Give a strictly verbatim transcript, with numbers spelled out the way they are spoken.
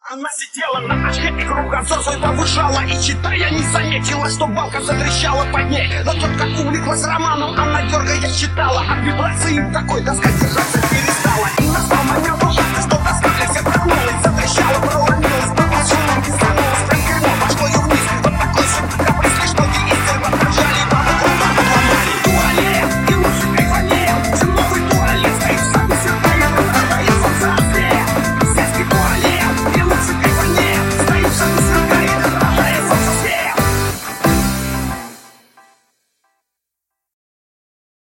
Она сидела на очке и кругозор свой повышала. И читая не заметила, что балка затрещала под ней. Но тот, как увлеклась романом, она дергая читала. От вибрации такой доска держаться перестала.